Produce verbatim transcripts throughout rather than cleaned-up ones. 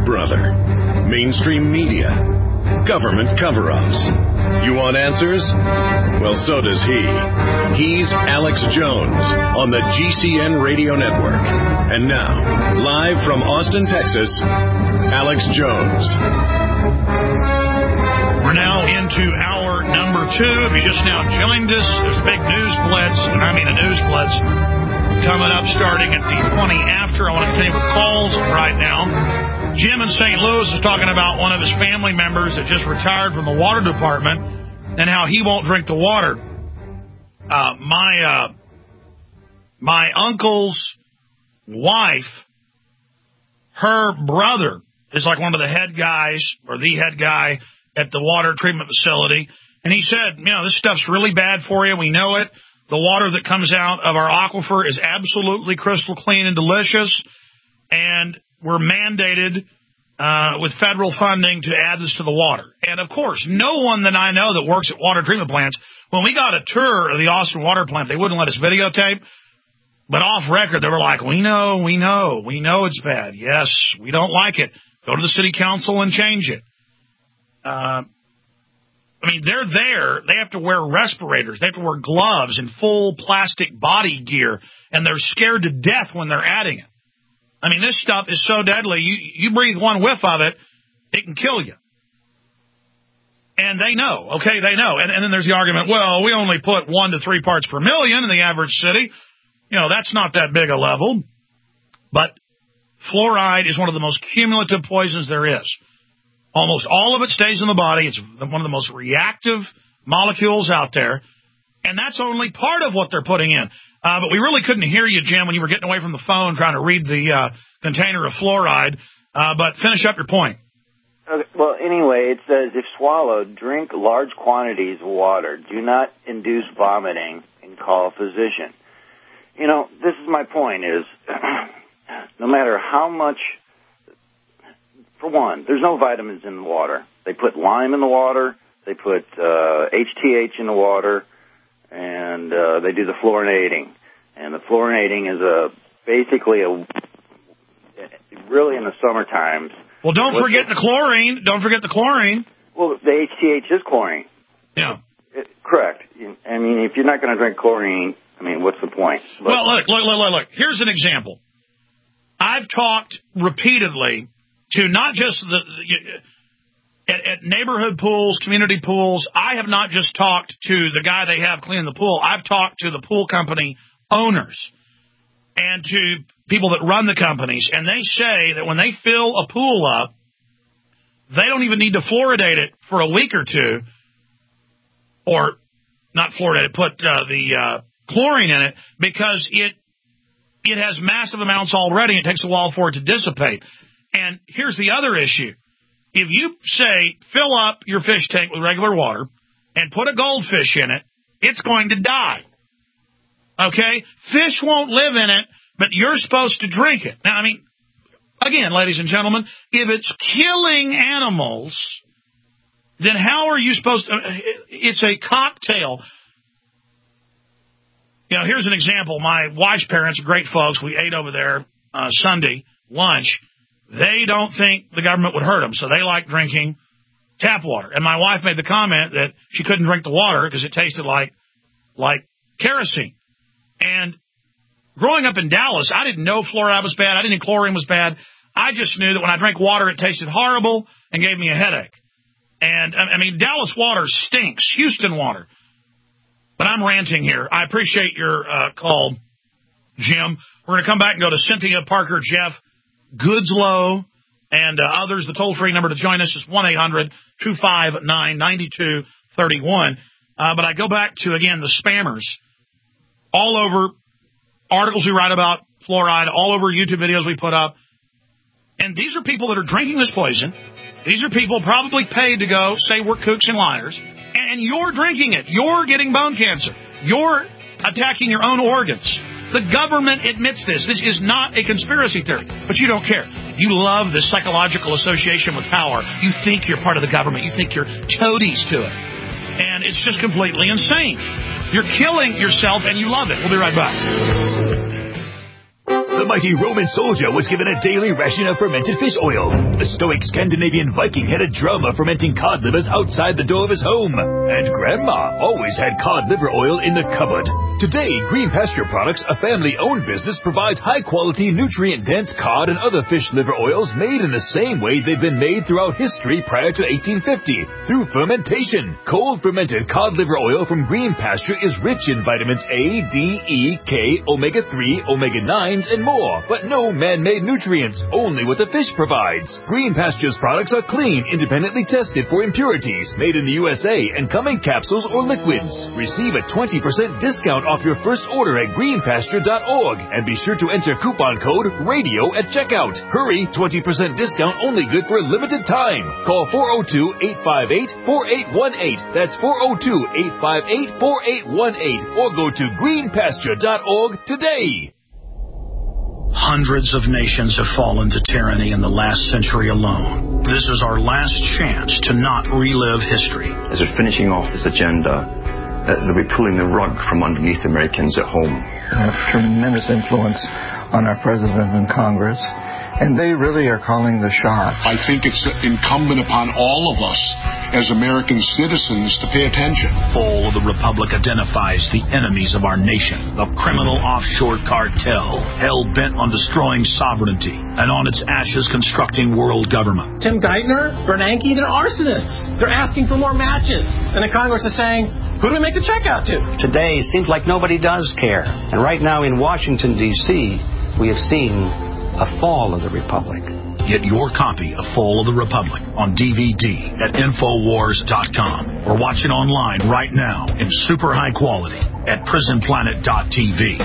brother. Mainstream media. Government cover-ups. You want answers? Well, so does he. He's Alex Jones on the G C N Radio Network. And now, live from Austin, Texas, Alex Jones. We're now into hour number two. If you just now joined us, there's a big news blitz, and I mean a news blitz, coming up starting at the twenty after. I want to continue with calls right now. Jim in Saint Louis is talking about one of his family members that just retired from the water department and how he won't drink the water. Uh, my uh, my uncle's wife, her brother is like one of the head guys or the head guy at the water treatment facility. And he said, you know, this stuff's really bad for you. We know it. The water that comes out of our aquifer is absolutely crystal clean and delicious. And we're mandated uh, with federal funding to add this to the water. And, of course, no one that I know that works at water treatment plants, when we got a tour of the Austin water plant, they wouldn't let us videotape. But off record, they were like, we know, we know, we know it's bad. Yes, we don't like it. Go to the city council and change it. Uh, I mean, they're there. They have to wear respirators. They have to wear gloves and full plastic body gear, and they're scared to death when they're adding it. I mean, this stuff is so deadly. You you breathe one whiff of it, it can kill you. And they know. Okay, they know. And, and then there's the argument, well, we only put one to three parts per million in the average city. You know, that's not that big a level. But fluoride is one of the most cumulative poisons there is. Almost all of it stays in the body. It's one of the most reactive molecules out there. And that's only part of what they're putting in. Uh, but we really couldn't hear you, Jim, when you were getting away from the phone trying to read the uh, container of fluoride. Uh, but finish up your point. Okay, well, anyway, it says, if swallowed, drink large quantities of water. Do not induce vomiting and call a physician. You know, this is my point is, no matter how much, for one, there's no vitamins in the water. They put lime in the water. They put uh, H T H in the water. And uh, they do the fluorinating. And the fluorinating is a basically a really in the summer times. Well, don't forget the, the chlorine. Don't forget the chlorine. Well, the H T H is chlorine. Yeah. It, correct. I mean, if you're not going to drink chlorine, I mean, what's the point? But, well, look, look, look, look, look. Here's an example. I've talked repeatedly to not just the... the At, at neighborhood pools, community pools, I have not just talked to the guy they have cleaning the pool. I've talked to the pool company owners and to people that run the companies, and they say that when they fill a pool up, they don't even need to fluoridate it for a week or two, or not fluoridate it, put uh, the uh, chlorine in it, because it it has massive amounts already. It takes a while for it to dissipate. And here's the other issue. If you say, fill up your fish tank with regular water and put a goldfish in it, it's going to die. Okay? Fish won't live in it, but you're supposed to drink it. Now, I mean, again, ladies and gentlemen, if it's killing animals, then how are you supposed to... It's a cocktail. You know, here's an example. My wife's parents are great folks. We ate over there uh, Sunday lunch. They don't think the government would hurt them, so they like drinking tap water. And my wife made the comment that she couldn't drink the water because it tasted like like kerosene. And growing up in Dallas, I didn't know fluoride was bad. I didn't know chlorine was bad. I just knew that when I drank water, it tasted horrible and gave me a headache. And, I mean, Dallas water stinks. Houston water. But I'm ranting here. I appreciate your uh, call, Jim. We're going to come back and go to Cynthia, Parker, Jeff, Goodslow, and uh, others. The toll-free number to join us is one eight hundred two five nine nine two three one. Uh, but I go back to, again, the spammers. All over articles we write about fluoride, all over YouTube videos we put up. And these are people that are drinking this poison. These are people probably paid to go say we're kooks and liars. And you're drinking it. You're getting bone cancer. You're attacking your own organs. The government admits this. This is not a conspiracy theory, but you don't care. You love the psychological association with power. You think you're part of the government. You think you're toadies to it. And it's just completely insane. You're killing yourself, and you love it. We'll be right back. The mighty Roman soldier was given a daily ration of fermented fish oil. The stoic Scandinavian Viking had a drum of fermenting cod livers outside the door of his home. And Grandma always had cod liver oil in the cupboard. Today, Green Pasture Products, a family-owned business, provides high-quality, nutrient-dense cod and other fish liver oils made in the same way they've been made throughout history prior to eighteen fifty, through fermentation. Cold-fermented cod liver oil from Green Pasture is rich in vitamins A, D, E, K, omega three, omega nines, and more, but no man-made nutrients, only what the fish provides. Green Pasture's products are clean, independently tested for impurities, made in the U S A, and come in capsules or liquids. Receive a twenty percent discount off your first order at green pasture dot org, and be sure to enter coupon code RADIO at checkout. Hurry, twenty percent discount only good for a limited time. Call four oh two, eight five eight, four eight one eight. That's four oh two, eight five eight, four eight one eight, or go to green pasture dot org today. Hundreds of nations have fallen to tyranny in the last century alone. This is our last chance to not relive history. As we're finishing off this agenda, uh, they'll be pulling the rug from underneath Americans at home. They have tremendous influence on our president and Congress, and they really are calling the shots. I think it's incumbent upon all of us as American citizens to pay attention. Fall of the Republic identifies the enemies of our nation, the criminal offshore cartel, hell-bent on destroying sovereignty, and on its ashes constructing world government. Tim Geithner, Bernanke, they're arsonists. They're asking for more matches. And the Congress is saying, who do we make the check out to? Today seems like nobody does care. And right now in Washington, D C, we have seen a fall of the Republic. Get your copy of Fall of the Republic on D V D at infowars dot com or watch it online right now in super high quality at prison planet dot t v.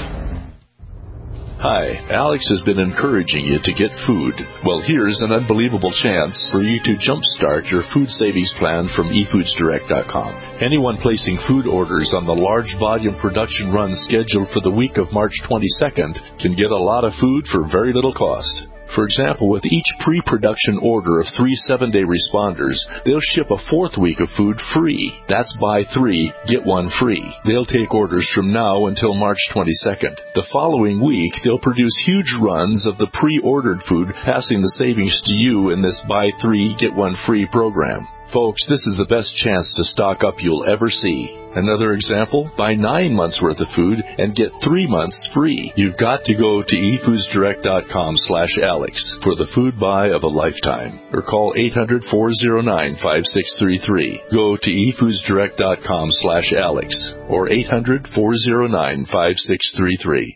Hi, Alex has been encouraging you to get food. Well, here's an unbelievable chance for you to jumpstart your food savings plan from e foods direct dot com. Anyone placing food orders on the large volume production run scheduled for the week of March twenty-second can get a lot of food for very little cost. For example, with each pre-production order of three seven-day responders, they'll ship a fourth week of food free. That's buy three, get one free. They'll take orders from now until March twenty-second. The following week, they'll produce huge runs of the pre-ordered food, passing the savings to you in this buy three, get one free program. Folks, this is the best chance to stock up you'll ever see. Another example, buy nine months worth of food and get three months free. You've got to go to e foods direct dot com slash Alex for the food buy of a lifetime. Or call eight hundred, four oh nine, five six three three. Go to e foods direct dot com slash Alex or eight hundred, four oh nine, five six three three.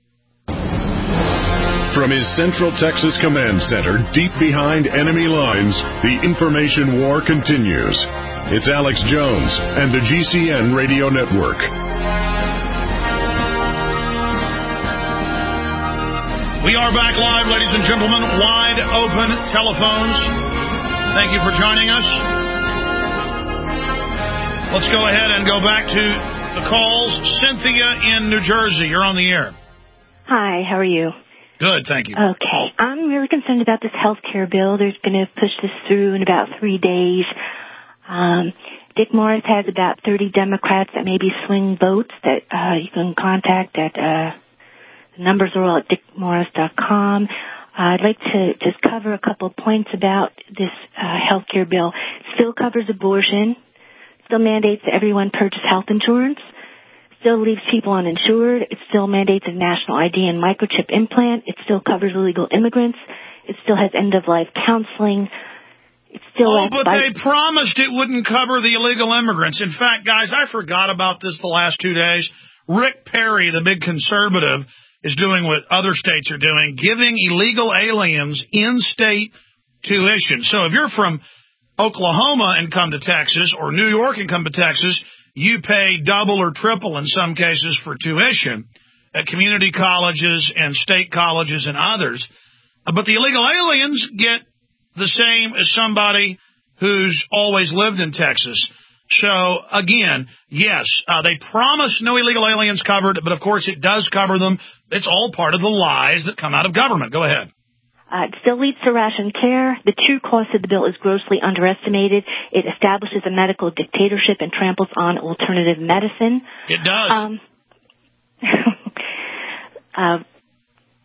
From his Central Texas Command Center, deep behind enemy lines, the information war continues. It's Alex Jones and the G C N Radio Network. We are back live, ladies and gentlemen. Wide open telephones. Thank you for joining us. Let's go ahead and go back to the calls. Cynthia in New Jersey, you're on the air. Hi, how are you? Good, thank you. Okay, I'm really concerned about this health care bill. They're going to push this through in about three days. Um, Dick Morris has about thirty Democrats that maybe swing votes that uh, you can contact at, uh, the numbers are all at dick morris dot com. Uh, I'd like to just cover a couple of points about this uh, health care bill. It still covers abortion, still mandates that everyone purchase health insurance, still leaves people uninsured. It still mandates a national I D and microchip implant. It still covers illegal immigrants. It still has end-of-life counseling. It still oh, but by- they promised it wouldn't cover the illegal immigrants. In fact, guys, I forgot about this the last two days. Rick Perry, the big conservative, is doing what other states are doing, giving illegal aliens in-state tuition. So if you're from Oklahoma and come to Texas, or New York and come to Texas, you pay double or triple in some cases for tuition at community colleges and state colleges and others. But the illegal aliens get the same as somebody who's always lived in Texas. So, again, yes, uh, they promise no illegal aliens covered, but, of course, it does cover them. It's all part of the lies that come out of government. Go ahead. Uh, it still leads to ration care. The true cost of the bill is grossly underestimated. It establishes a medical dictatorship and tramples on alternative medicine. It does. Um, uh,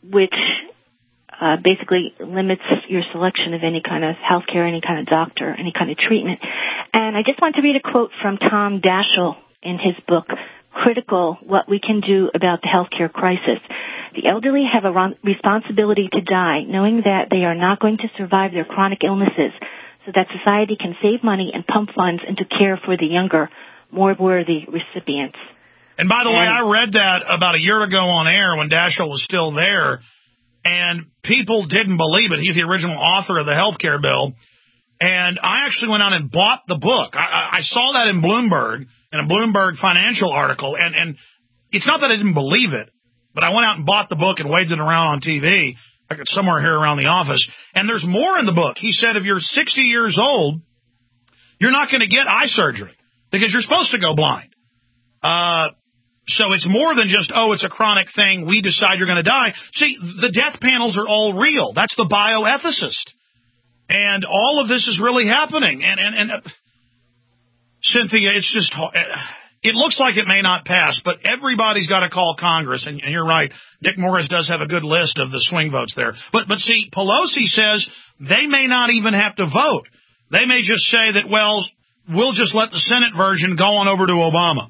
which uh, basically limits your selection of any kind of health care, any kind of doctor, any kind of treatment. And I just want to read a quote from Tom Daschle in his book, Critical: What We Can Do About the Healthcare Crisis. The elderly have a responsibility to die, knowing that they are not going to survive their chronic illnesses, so that society can save money and pump funds into care for the younger, more worthy recipients. And by the and, way, I read that about a year ago on air when Daschle was still there, and people didn't believe it. He's the original author of the health care bill. And I actually went out and bought the book. I, I saw that in Bloomberg, in a Bloomberg financial article, and, and it's not that I didn't believe it, but I went out and bought the book and waved it around on T V, like it's somewhere here around the office. And there's more in the book. He said if you're sixty years old, you're not going to get eye surgery because you're supposed to go blind. Uh, so it's more than just, oh, it's a chronic thing. We decide you're going to die. See, the death panels are all real. That's the bioethicist. And all of this is really happening. And, and, and uh, Cynthia, it's just, it looks like it may not pass, but everybody's got to call Congress. And, and you're right. Dick Morris does have a good list of the swing votes there. But, but see, Pelosi says they may not even have to vote. They may just say that, well, we'll just let the Senate version go on over to Obama.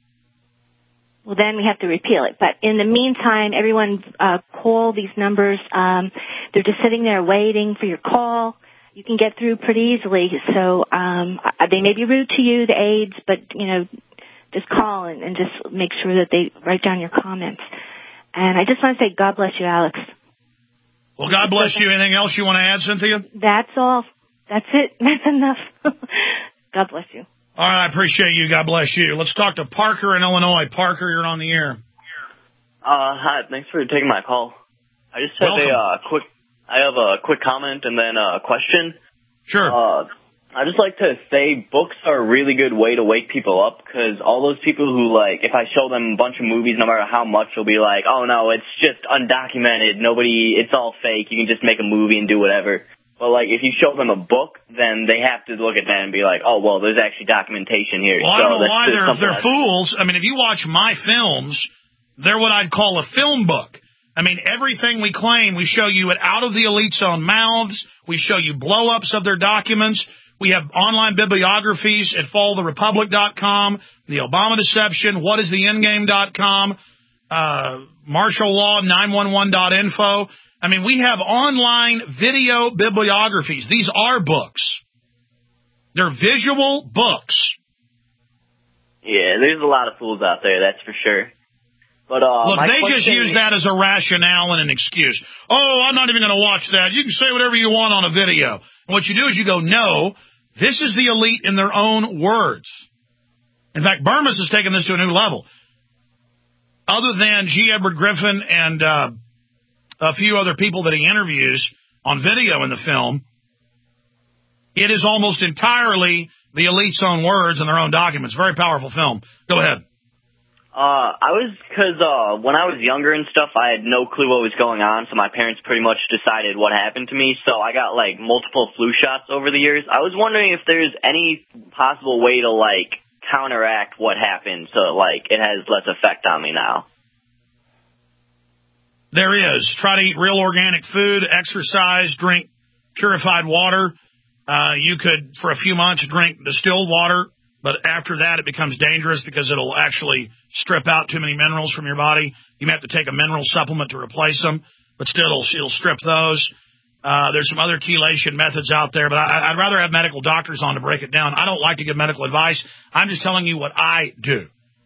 Well, then we have to repeal it. But in the meantime, everyone uh, call these numbers. Um, they're just sitting there waiting for your call. You can get through pretty easily. So um, they may be rude to you, the aides, but, you know, just call and, and just make sure that they write down your comments. And I just want to say God bless you, Alex. Well, God bless you. Anything else you want to add, Cynthia? That's all. That's it. That's enough. God bless you. All right, I appreciate you. God bless you. Let's talk to Parker in Illinois. Parker, you're on the air. Uh, hi, thanks for taking my call. I just have Welcome. a uh, quick, I have a quick comment and then a question. Sure. Uh, I just like to say books are a really good way to wake people up because all those people who, like, if I show them a bunch of movies, no matter how much, they'll be like, oh, no, it's just undocumented. Nobody, it's all fake. You can just make a movie and do whatever. But, like, if you show them a book, then they have to look at that and be like, oh, well, there's actually documentation here. Well, so I don't know that's why they're, they're like fools. I mean, if you watch my films, they're what I'd call a film book. I mean, everything we claim, we show you it out of the elite's own mouths. We show you blow-ups of their documents. We have online bibliographies at follow the republic dot com, The Obama Deception, what is the endgame dot com, uh, martial law nine one one dot info. I mean, we have online video bibliographies. These are books. They're visual books. Yeah, there's a lot of fools out there, that's for sure. But uh, Look, my they question just use that as a rationale and an excuse. Oh, I'm not even going to watch that. You can say whatever you want on a video. And what you do is you go, no, this is the elite in their own words. In fact, Burmis has taken this to a new level. Other than G. Edward Griffin and uh, a few other people that he interviews on video in the film, it is almost entirely the elite's own words and their own documents. Very powerful film. Go ahead. Uh, I was, cause, uh, when I was younger and stuff, I had no clue what was going on, so my parents pretty much decided what happened to me, so I got, like, multiple flu shots over the years. I was wondering if there's any possible way to, like, counteract what happened so, like, it has less effect on me now. There is. Try to eat real organic food, exercise, drink purified water. Uh, you could, for a few months, drink distilled water, but after that it becomes dangerous because it'll actually strip out too many minerals from your body. You may have to take a mineral supplement to replace them, but still it'll, it'll strip those. Uh, there's some other chelation methods out there, but I, I'd rather have medical doctors on to break it down. I don't like to give medical advice. I'm just telling you what I do.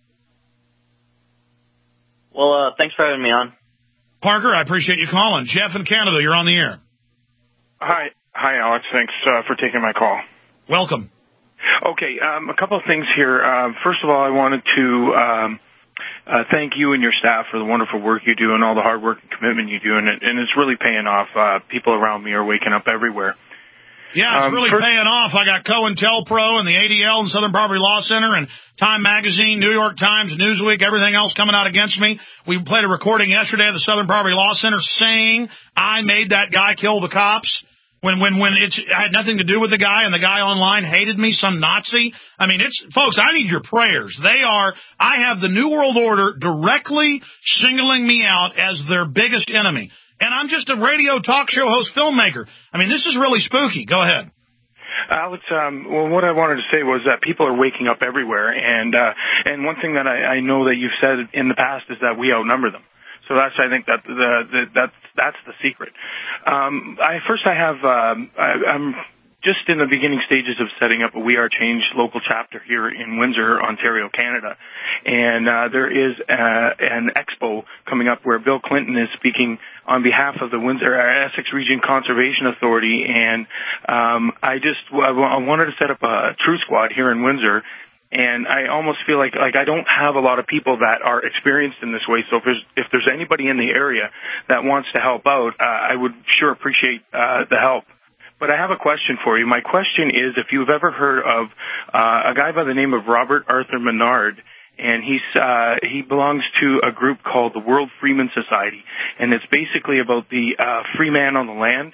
Well, uh, thanks for having me on. Parker, I appreciate you calling. Jeff in Canada, you're on the air. Hi. Hi, Alex. Thanks uh, for taking my call. Welcome. Okay, um, a couple of things here. Uh, first of all, I wanted to um, uh, thank you and your staff for the wonderful work you do and all the hard work and commitment you do, and, it, and it's really paying off. Uh, people around me are waking up everywhere. Yeah, it's um, really first, paying off. I got COINTELPRO and the A D L and Southern Poverty Law Center and Time Magazine, New York Times, Newsweek, everything else coming out against me. We played a recording yesterday of the Southern Poverty Law Center saying I made that guy kill the cops. When when when it's I had nothing to do with the guy, and the guy online hated me, some Nazi. I mean, it's folks. I need your prayers. They are. I have the New World Order directly singling me out as their biggest enemy, and I'm just a radio talk show host, filmmaker. I mean, this is really spooky. Go ahead. Alex, um, well, what I wanted to say was that people are waking up everywhere, and uh, and one thing that I, I know that you've said in the past is that we outnumber them. So that's, I think, that the, the that's that's the secret. Um, I first, I have um, I, I'm just in the beginning stages of setting up a We Are Change local chapter here in Windsor, Ontario, Canada, and uh, there is uh, an expo coming up where Bill Clinton is speaking on behalf of the Windsor uh, Essex Region Conservation Authority, and um, I just I wanted to set up a True Squad here in Windsor. And I almost feel like like I don't have a lot of people that are experienced in this way. So if there's if there's anybody in the area that wants to help out, uh, I would sure appreciate uh, the help. But I have a question for you. My question is, if you've ever heard of uh, a guy by the name of Robert Arthur Menard, and he's uh, he belongs to a group called the World Freeman Society, and it's basically about the uh, free man on the land.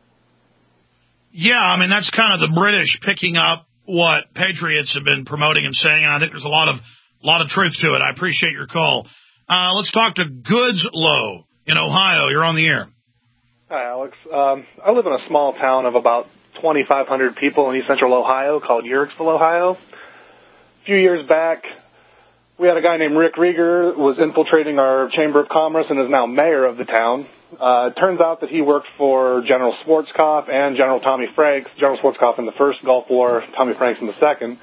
Yeah, I mean that's kind of the British picking up what patriots have been promoting and saying, and I think there's a lot of lot of truth to it. I appreciate your call. Uh, let's talk to Goodslow in Ohio. You're on the air. Hi, Alex. Um, I live in a small town of about twenty-five hundred people in east central Ohio called Uriksville, Ohio. A few years back, we had a guy named Rick Rieger who was infiltrating our Chamber of Commerce and is now mayor of the town. Uh, it turns out that he worked for General Schwarzkopf and General Tommy Franks, General Schwarzkopf in the first Gulf War, Tommy Franks in the second,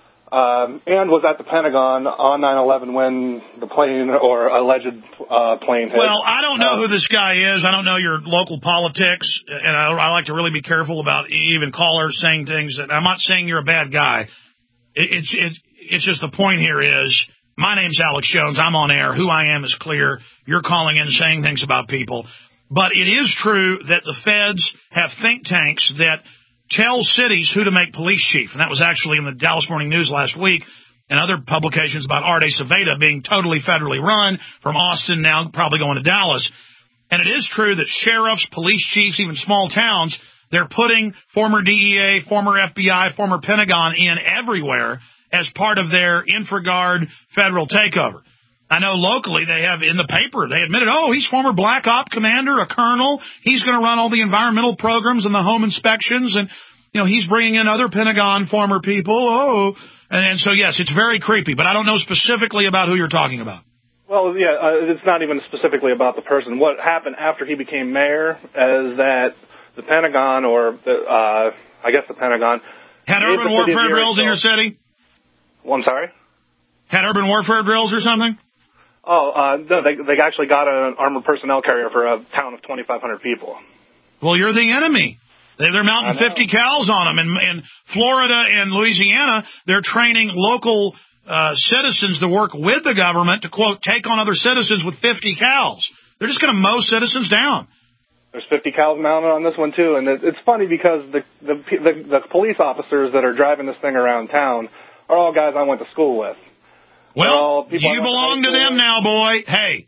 um, and was at the Pentagon on nine eleven when the plane or alleged uh, plane hit. Well, I don't know uh, who this guy is. I don't know your local politics, and I, I like to really be careful about even callers saying things that I'm not saying you're a bad guy. It, it's it, it's just the point here is. My name's Alex Jones. I'm on air. Who I am is clear. You're calling in saying things about people. But it is true that the feds have think tanks that tell cities who to make police chief. And that was actually in the Dallas Morning News last week and other publications about Arte Saveda being totally federally run from Austin, now probably going to Dallas. And it is true that sheriffs, police chiefs, even small towns, they're putting former D E A, former F B I, former Pentagon in everywhere as part of their InfraGard federal takeover. I know locally they have in the paper, they admitted, oh, he's former Black Op commander, a colonel. He's going to run all the environmental programs and the home inspections. And, you know, he's bringing in other Pentagon former people. Oh, and, and so, yes, it's very creepy. But I don't know specifically about who you're talking about. Well, yeah, uh, it's not even specifically about the person. What happened after he became mayor is that the Pentagon or, the, uh, I guess the Pentagon. Had urban warfare drills in your city? Well, I'm sorry? Had urban warfare drills or something? Oh, uh, no, they they actually got an armored personnel carrier for a town of twenty-five hundred people. Well, you're the enemy. They, they're mounting fifty cals on them. In, in Florida and Louisiana, they're training local uh, citizens to work with the government to, quote, take on other citizens with fifty cals. They're just going to mow citizens down. There's fifty cals mounted on this one, too. And it, it's funny because the, the the the police officers that are driving this thing around town are all guys I went to school with. Well, you belong to them now, boy. Hey,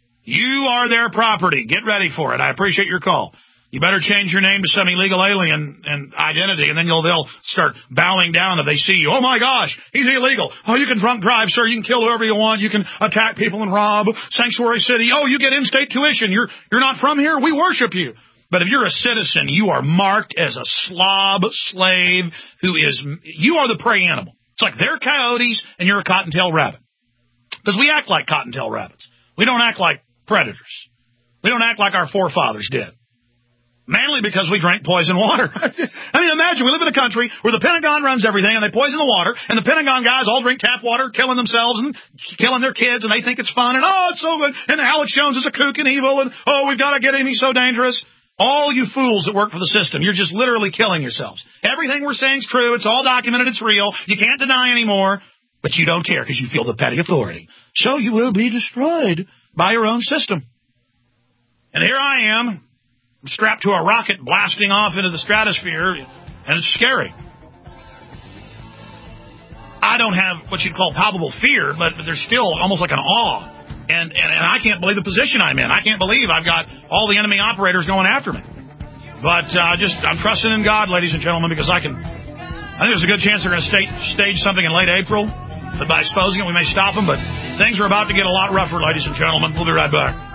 you are their property. Get ready for it. I appreciate your call. You better change your name to some illegal alien and identity, and then you'll they'll start bowing down if they see you. Oh, my gosh, he's illegal. Oh, you can drunk drive, sir. You can kill whoever you want. You can attack people and rob. Sanctuary City. Oh, you get in-state tuition. You're you're not from here. We worship you. But if you're a citizen, you are marked as a slob slave who is – you are the prey animal. It's like they're coyotes and you're a cottontail rabbit. Because we act like cottontail rabbits. We don't act like predators. We don't act like our forefathers did. Mainly because we drank poison water. I mean, imagine we live in a country where the Pentagon runs everything and they poison the water, and the Pentagon guys all drink tap water, killing themselves and killing their kids, and they think it's fun, and oh, it's so good, and Alex Jones is a kook and evil, and oh, we've got to get him, he's so dangerous. All you fools that work for the system, you're just literally killing yourselves. Everything we're saying is true. It's all documented. It's real. You can't deny anymore, but you don't care because you feel the petty authority. So you will be destroyed by your own system. And here I am, strapped to a rocket blasting off into the stratosphere, and it's scary. I don't have what you'd call palpable fear, but there's still almost like an awe. And, and and I can't believe the position I'm in. I can't believe I've got all the enemy operators going after me. But uh, just I'm trusting in God, ladies and gentlemen, because I can. I think there's a good chance they're going to stage, stage something in late April. But by exposing it, we may stop them. But things are about to get a lot rougher, ladies and gentlemen. We'll be right back.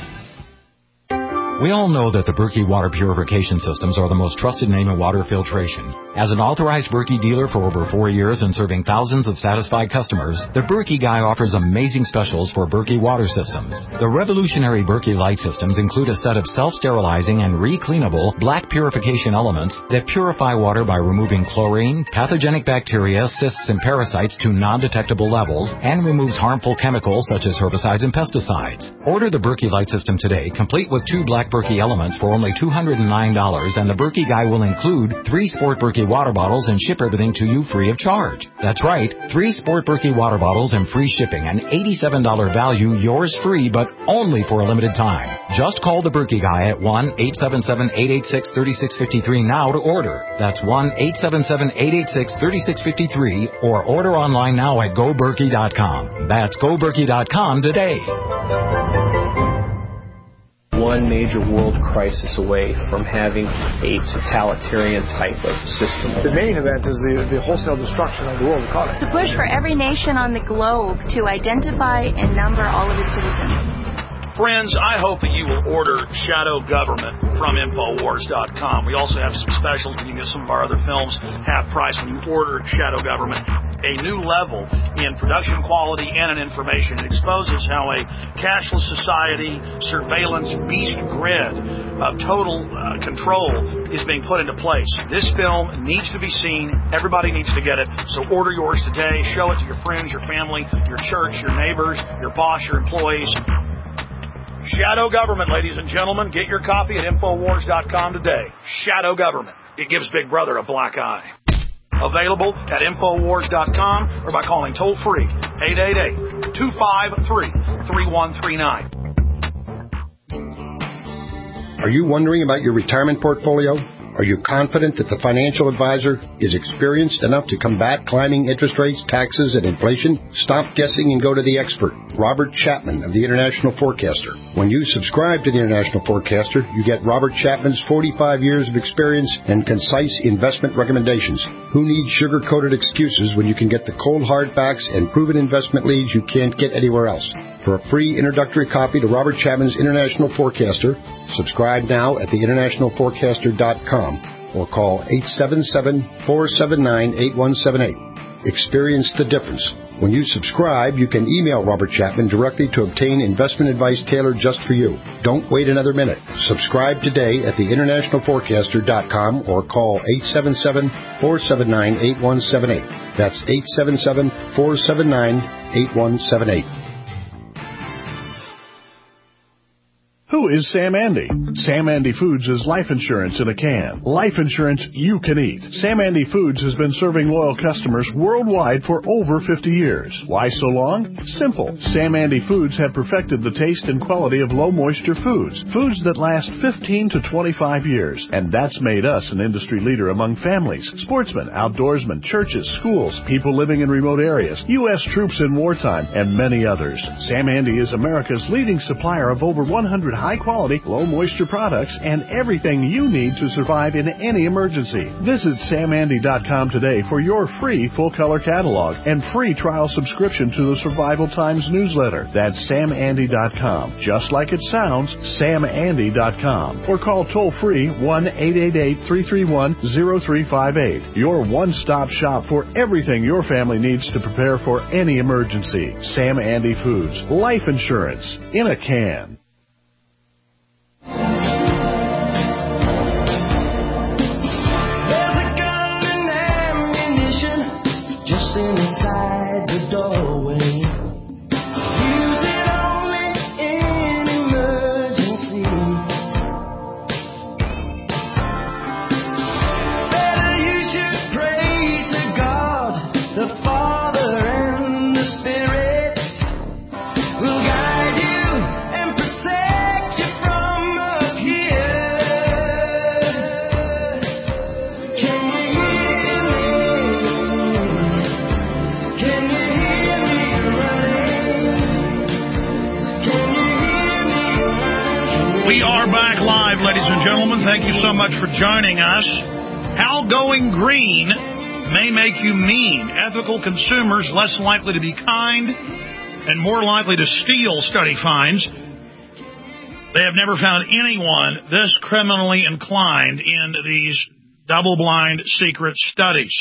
We all know that the Berkey water purification systems are the most trusted name in water filtration. As an authorized Berkey dealer for over four years and serving thousands of satisfied customers, the Berkey Guy offers amazing specials for Berkey water systems. The revolutionary Berkey Light systems include a set of self-sterilizing and re-cleanable black purification elements that purify water by removing chlorine, pathogenic bacteria, cysts, and parasites to non-detectable levels, and removes harmful chemicals such as herbicides and pesticides. Order the Berkey Light system today, complete with two black Berkey elements for only two hundred nine dollars, and the Berkey Guy will include three Sport Berkey water bottles and ship everything to you free of charge. That's right, three Sport Berkey water bottles and free shipping, an eighty-seven dollars value, yours free, but only for a limited time. Just call the Berkey Guy at one eight seven seven, eight eight six, three six five three now to order. That's one eight seven seven, eight eight six, three six five three, or order online now at go berkey dot com. That's go berkey dot com today. One major world crisis away from having a totalitarian type of system. The main event is the, the wholesale destruction of the world economy. The push for every nation on the globe to identify and number all of its citizens. Friends, I hope that you will order Shadow Government from Infowars dot com. We also have some specials. You can get some of our other films half price when you order Shadow Government. A new level in production quality and in information. It exposes how a cashless society, surveillance beast grid of total uh, control is being put into place. This film needs to be seen. Everybody needs to get it. So order yours today. Show it to your friends, your family, your church, your neighbors, your boss, your employees. Shadow Government, ladies and gentlemen. Get your copy at Infowars dot com today. Shadow Government. It gives Big Brother a black eye. Available at Infowars dot com or by calling toll-free eight eight eight, two five three, three one three nine. Are you wondering about your retirement portfolio? Are you confident that the financial advisor is experienced enough to combat climbing interest rates, taxes, and inflation? Stop guessing and go to the expert, Robert Chapman of the International Forecaster. When you subscribe to the International Forecaster, you get Robert Chapman's forty-five years of experience and concise investment recommendations. Who needs sugar-coated excuses when you can get the cold hard facts and proven investment leads you can't get anywhere else? For a free introductory copy to Robert Chapman's International Forecaster, subscribe now at the international forecaster dot com or call eight seven seven, four seven nine, eight one seven eight. Experience the difference. When you subscribe, you can email Robert Chapman directly to obtain investment advice tailored just for you. Don't wait another minute. Subscribe today at the international forecaster dot com or call eight seven seven, four seven nine, eight one seven eight. That's eight seven seven, four seven nine, eight one seven eight. Who is Sam Andy? Sam Andy Foods is life insurance in a can. Life insurance you can eat. Sam Andy Foods has been serving loyal customers worldwide for over fifty years. Why so long? Simple. Sam Andy Foods have perfected the taste and quality of low-moisture foods. Foods that last fifteen to twenty-five years. And that's made us an industry leader among families, sportsmen, outdoorsmen, churches, schools, people living in remote areas, U S troops in wartime, and many others. Sam Andy is America's leading supplier of over one hundred high-quality, low-moisture products and everything you need to survive in any emergency. Visit sam andy dot com today for your free full-color catalog and free trial subscription to the Survival Times newsletter. That's sam andy dot com. Just like it sounds, sam andy dot com. Or call toll-free one eight eight eight, three three one, zero three five eight. Your one-stop shop for everything your family needs to prepare for any emergency. Sam Andy Foods. Life insurance in a can. Just inside the doorway. Use it only in emergency. Better you should pray to God, the Father and the Spirit will guide you and protect We are back live, ladies and gentlemen. Thank you so much for joining us. How going green may make you mean. Ethical consumers less likely to be kind and more likely to steal, study finds. They have never found anyone this criminally inclined in these double-blind secret studies.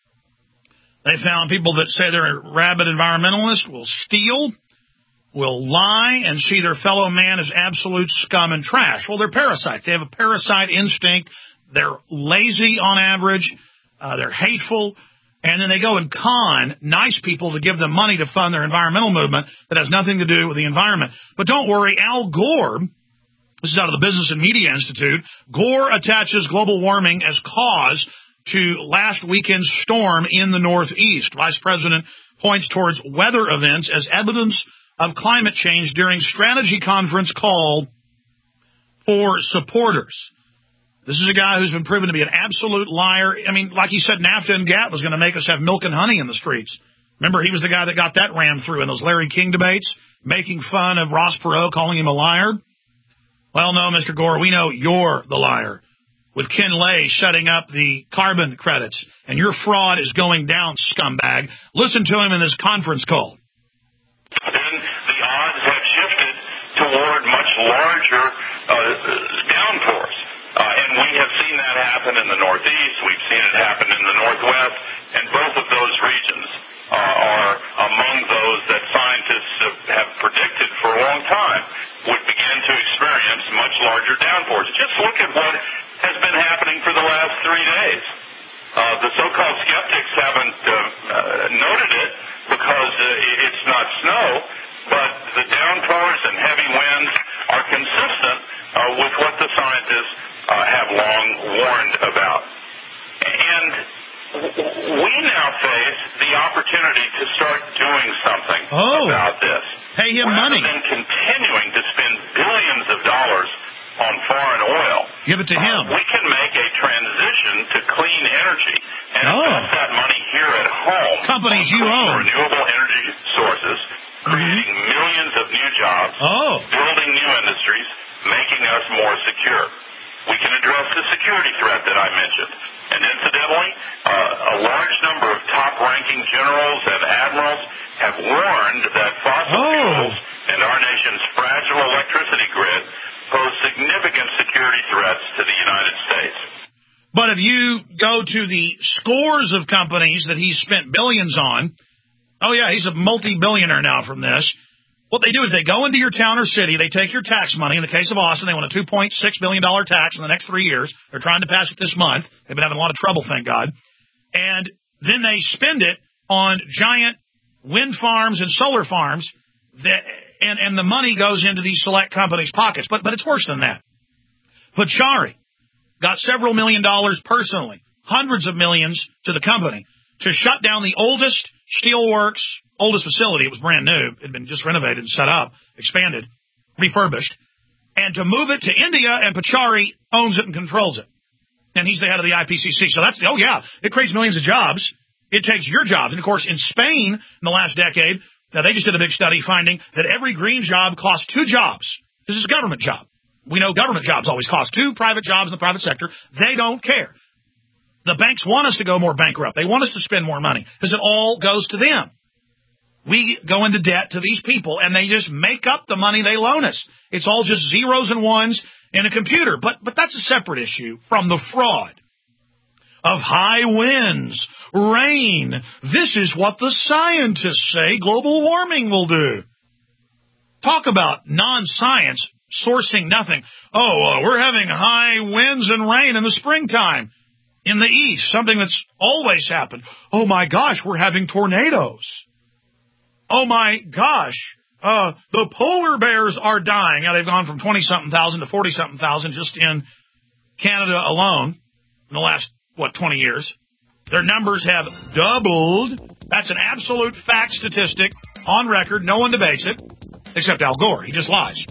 They found people that say they're rabid environmentalists will steal, will lie, and see their fellow man as absolute scum and trash. Well, they're parasites. They have a parasite instinct. They're lazy on average. Uh, they're hateful. And then they go and con nice people to give them money to fund their environmental movement that has nothing to do with the environment. But don't worry, Al Gore, this is out of the Business and Media Institute, Gore attaches global warming as cause to last weekend's storm in the Northeast. Vice President points towards weather events as evidence of climate change during strategy conference call for supporters. This is a guy who's been proven to be an absolute liar. I mean, like he said, NAFTA and GATT was going to make us have milk and honey in the streets. Remember, he was the guy that got that rammed through in those Larry King debates, making fun of Ross Perot, calling him a liar. Well, no, Mister Gore, we know you're the liar, with Ken Lay shutting up the carbon credits, and your fraud is going down, scumbag. Listen to him in this conference call. Then the odds have shifted toward much larger uh, downpours. Uh, and we have seen that happen in the Northeast. We've seen it happen in the Northwest. And both of those regions uh, are among those that scientists have, have predicted for a long time would begin to experience much larger downpours. Just look at what has been happening for the last three days. Uh, the so-called skeptics haven't uh, uh, noted it because uh, it's not snow, but the downpours and heavy winds are consistent uh, with what the scientists uh, have long warned about. And we now face the opportunity to start doing something oh, about this. Pay him Rather money. than continuing to spend billions of dollars on foreign oil. Give it to him. Uh, we can make a transition to clean energy and oh. invest that money here at home. Companies you own. Renewable energy sources, creating mm-hmm. millions of new jobs, oh. building new industries, making us more secure. We can address the security threat that I mentioned. And incidentally, uh, a large number of top-ranking generals and admirals have warned that fossil oh. fuels and our nation's fragile electricity grid pose significant security threats to the United States. But if you go to the scores of companies that he's spent billions on, oh, yeah, he's a multi-billionaire now from this. What they do is they go into your town or city, they take your tax money. In the case of Austin, they want a two point six billion dollars tax in the next three years. They're trying to pass it this month. They've been having a lot of trouble, thank God. And then they spend it on giant wind farms and solar farms, that, and, and the money goes into these select companies' pockets. But, but it's worse than that. Pachari got several million dollars personally, hundreds of millions to the company, to shut down the oldest steelworks, oldest facility. It was brand new. It had been just renovated and set up, expanded, refurbished, and to move it to India, and Pachari owns it and controls it. And he's the head of the I P C C. So that's, the, oh, yeah, it creates millions of jobs. It takes your jobs. And, of course, in Spain in the last decade, now they just did a big study finding that every green job costs two jobs. This is a government job. We know government jobs always cost two private jobs in the private sector. They don't care. The banks want us to go more bankrupt. They want us to spend more money because it all goes to them. We go into debt to these people, and they just make up the money they loan us. It's all just zeros and ones in a computer. But but that's a separate issue from the fraud of high winds, rain. This is what the scientists say global warming will do. Talk about non-science sourcing nothing. Oh, uh, we're having high winds and rain in the springtime in the east, something that's always happened. Oh, my gosh, we're having tornadoes. Oh, my gosh, uh, the polar bears are dying. Now, they've gone from twenty-something thousand to forty-something thousand just in Canada alone in the last, what, twenty years. Their numbers have doubled. That's an absolute fact statistic on record. No one debates it, except Al Gore. He just lies.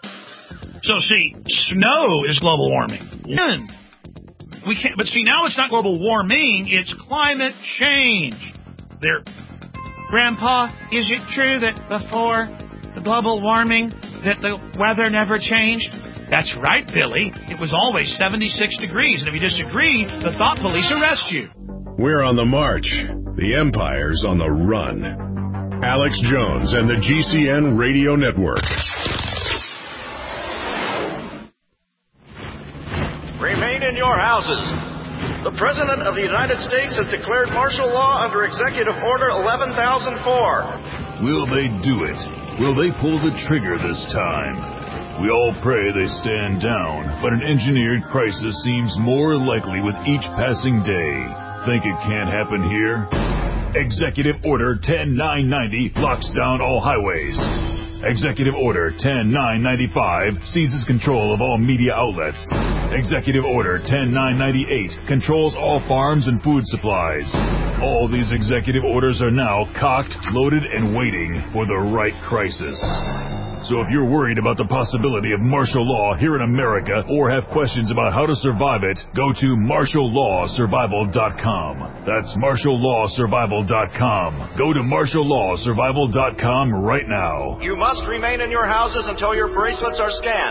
So, see, snow is global warming. Wind. We can't, but see, now it's not global warming, it's climate change. There, Grandpa, is it true that before the global warming that the weather never changed? That's right, Billy. It was always seventy-six degrees, and if you disagree, the thought police arrest you. We're on the march. The empire's on the run. Alex Jones and the G C N Radio Network. Remain in your houses. The President of the United States has declared martial law under Executive Order eleven thousand four. Will they do it? Will they pull the trigger this time? We all pray they stand down, but an engineered crisis seems more likely with each passing day. Think it can't happen here? Executive Order ten nine ninety locks down all highways. Executive Order ten nine ninety-five seizes control of all media outlets. Executive Order ten nine ninety-eight controls all farms and food supplies. All these executive orders are now cocked, loaded, and waiting for the right crisis. So if you're worried about the possibility of martial law here in America or have questions about how to survive it, go to martial law survival dot com. That's martial law survival dot com. Go to martial law survival dot com right now. You must remain in your houses until your bracelets are scanned.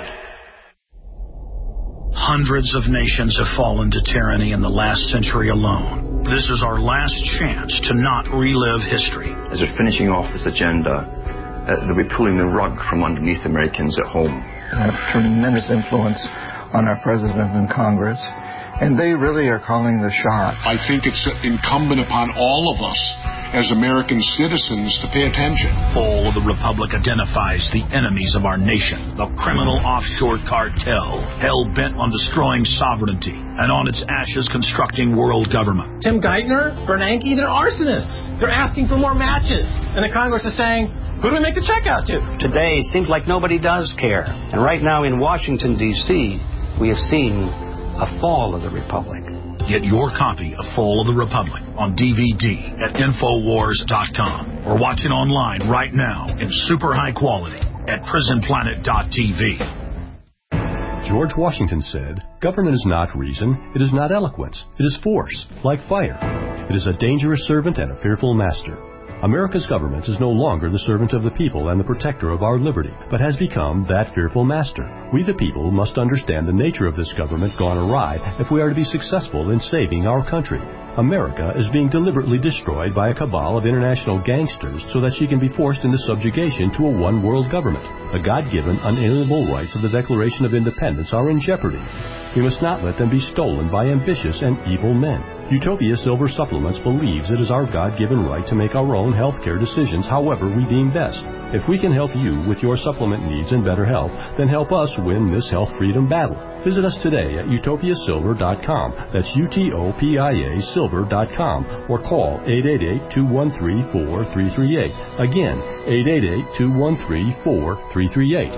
Hundreds of nations have fallen to tyranny in the last century alone. This is our last chance to not relive history. As we're finishing off this agenda, Uh, they'll be pulling the rug from underneath Americans at home. They have tremendous influence on our president and Congress, and they really are calling the shots. I think it's incumbent upon all of us as American citizens to pay attention. Fall of the Republic identifies the enemies of our nation, the criminal offshore cartel, hell-bent on destroying sovereignty, and on its ashes constructing world government. Tim Geithner, Bernanke, they're arsonists. They're asking for more matches, and the Congress is saying, who do we make the check out to? Today, it seems like nobody does care. And right now in Washington, D C, we have seen a fall of the Republic. Get your copy of Fall of the Republic on D V D at Infowars dot com or watch it online right now in super high quality at Prison Planet dot T V. George Washington said, "Government is not reason, it is not eloquence, it is force, like fire. It is a dangerous servant and a fearful master." America's government is no longer the servant of the people and the protector of our liberty, but has become that fearful master. We the people must understand the nature of this government gone awry if we are to be successful in saving our country. America is being deliberately destroyed by a cabal of international gangsters so that she can be forced into subjugation to a one-world government. The God-given, unalienable rights of the Declaration of Independence are in jeopardy. We must not let them be stolen by ambitious and evil men. Utopia Silver Supplements believes it is our God-given right to make our own healthcare decisions however we deem best. If we can help you with your supplement needs and better health, then help us win this health freedom battle. Visit us today at utopia silver dot com. That's U T O P I A silver dot com. Or call eight eight eight, two one three, four three three eight. Again, eight eight eight, two one three, four three three eight.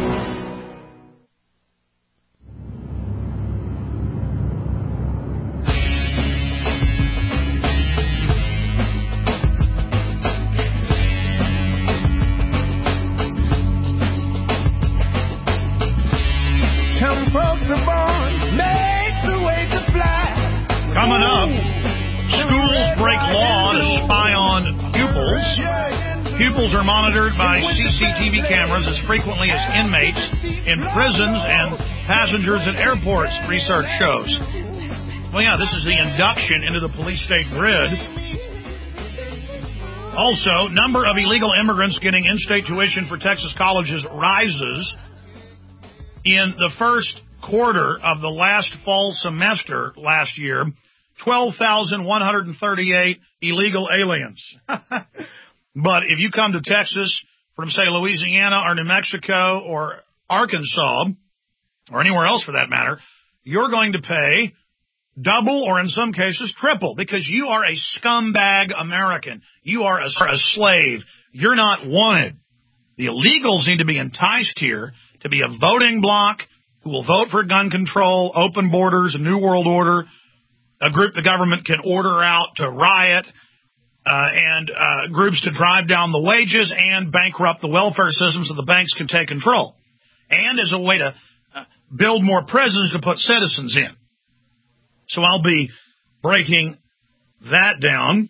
Coming up, schools break law to spy on pupils. Pupils are monitored by C C T V cameras as frequently as inmates in prisons and passengers at airports, research shows. Well, yeah, this is the induction into the police state grid. Also, number of illegal immigrants getting in-state tuition for Texas colleges rises. In the first quarter of the last fall semester last year, twelve thousand one hundred thirty-eight illegal aliens. But if you come to Texas from, say, Louisiana or New Mexico or Arkansas, or anywhere else for that matter, you're going to pay double or in some cases triple because you are a scumbag American. You are a, a slave. You're not wanted. The illegals need to be enticed here to be a voting bloc who will vote for gun control, open borders, a new world order, a group the government can order out to riot, uh, and uh, groups to drive down the wages and bankrupt the welfare system so the banks can take control. And as a way to uh, build more prisons to put citizens in. So I'll be breaking that down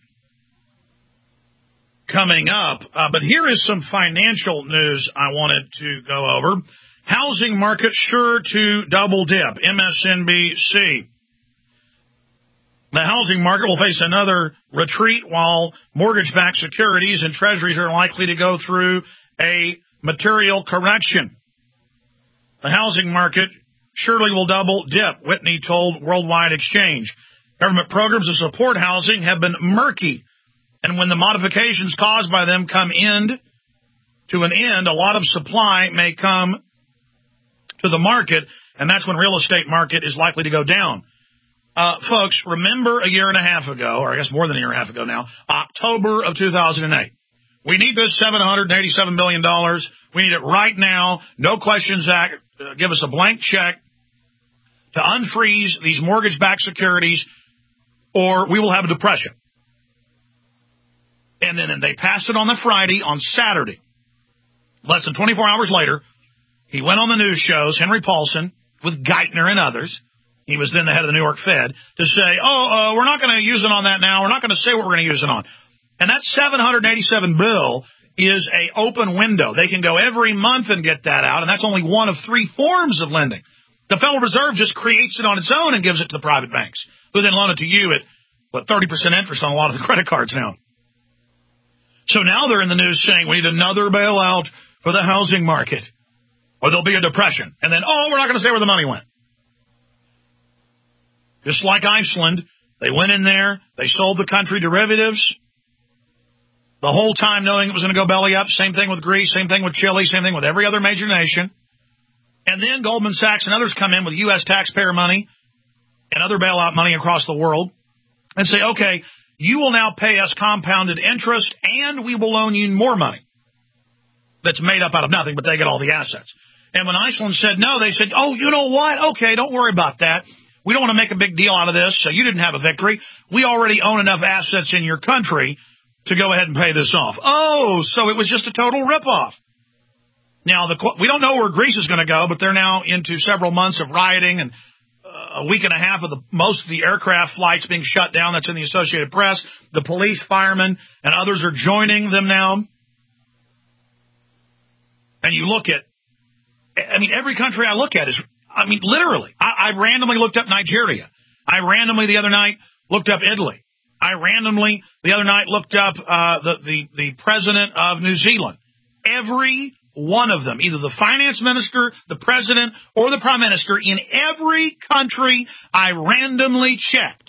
coming up. Uh, but here is some financial news I wanted to go over. Housing market sure to double dip. M S N B C. The housing market will face another retreat while mortgage-backed securities and treasuries are likely to go through a material correction. The housing market surely will double dip, Whitney told Worldwide Exchange. Government programs to support housing have been murky, and when the modifications caused by them come end to an end, a lot of supply may come to the market, and that's when real estate market is likely to go down. Uh, folks, remember a year and a half ago, or I guess more than a year and a half ago now, October of two thousand eight. We need this seven hundred eighty-seven billion dollars. We need it right now. No questions asked. Uh, give us a blank check to unfreeze these mortgage-backed securities, or we will have a depression. And then and they passed it on the Friday. On Saturday, less than twenty-four hours later, he went on the news shows, Henry Paulson, with Geithner and others. He was then the head of the New York Fed, to say, oh, uh, we're not going to use it on that now. We're not going to say what we're going to use it on. And that seven hundred eighty-seven bill is a open window. They can go every month and get that out, and that's only one of three forms of lending. The Federal Reserve just creates it on its own and gives it to the private banks, who then loan it to you at, what, thirty percent interest on a lot of the credit cards now. So now they're in the news saying we need another bailout for the housing market, or there'll be a depression. And then, oh, we're not going to say where the money went. Just like Iceland, they went in there, they sold the country derivatives, the whole time knowing it was going to go belly up. Same thing with Greece, same thing with Chile, same thing with every other major nation. And then Goldman Sachs and others come in with U S taxpayer money and other bailout money across the world and say, okay, you will now pay us compounded interest and we will loan you more money. That's made up out of nothing, but they get all the assets. And when Iceland said no, they said, oh, you know what? Okay, don't worry about that. We don't want to make a big deal out of this, so you didn't have a victory. We already own enough assets in your country to go ahead and pay this off. Oh, so it was just a total ripoff. Now, the, we don't know where Greece is going to go, but they're now into several months of rioting and uh, a week and a half of the most of the aircraft flights being shut down. That's in the Associated Press. The police, firemen, and others are joining them now. And you look at, I mean, every country I look at is, I mean, literally, I, I randomly looked up Nigeria. I randomly the other night looked up Italy. I randomly the other night looked up uh, the, the, the president of New Zealand. Every one of them, either the finance minister, the president, or the prime minister, in every country I randomly checked.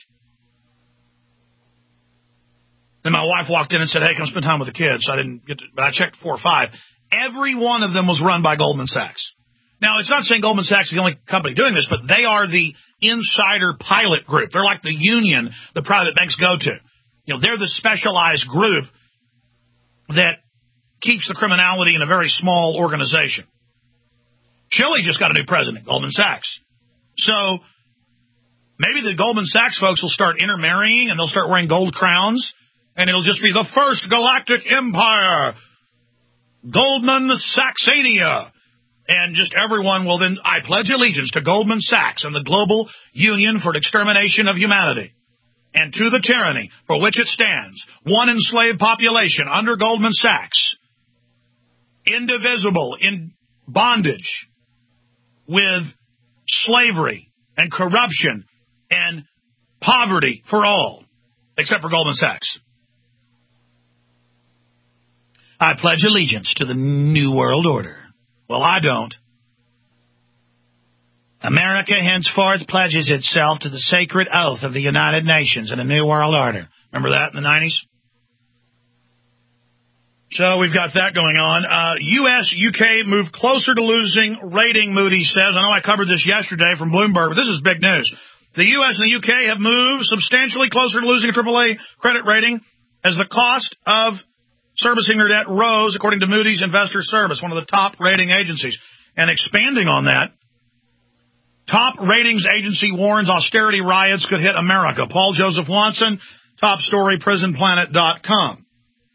Then my wife walked in and said, hey, come spend time with the kids. So I didn't get to, but I checked four or five. Every one of them was run by Goldman Sachs. Now, it's not saying Goldman Sachs is the only company doing this, but they are the insider pilot group. They're like the union the private banks go to. You know, they're the specialized group that keeps the criminality in a very small organization. Chile just got a new president, Goldman Sachs. So maybe the Goldman Sachs folks will start intermarrying and they'll start wearing gold crowns, and it'll just be the first galactic empire, Goldman Sachsania. And just everyone will then, I pledge allegiance to Goldman Sachs and the Global Union for the Extermination of Humanity, and to the tyranny for which it stands, one enslaved population under Goldman Sachs, indivisible, in bondage with slavery and corruption and poverty for all, except for Goldman Sachs. I pledge allegiance to the New World Order. Well, I don't. America henceforth pledges itself to the sacred oath of the United Nations and the New World Order. Remember that in the nineties? So we've got that going on. Uh, U S, U K move closer to losing rating, Moody's says. I know I covered this yesterday from Bloomberg, but this is big news. The U S and the U K have moved substantially closer to losing a triple A credit rating as the cost of servicing their debt rose, according to Moody's Investor Service, one of the top rating agencies. And expanding on that, top ratings agency warns austerity riots could hit America. Paul Joseph Watson, top story, prison planet dot com.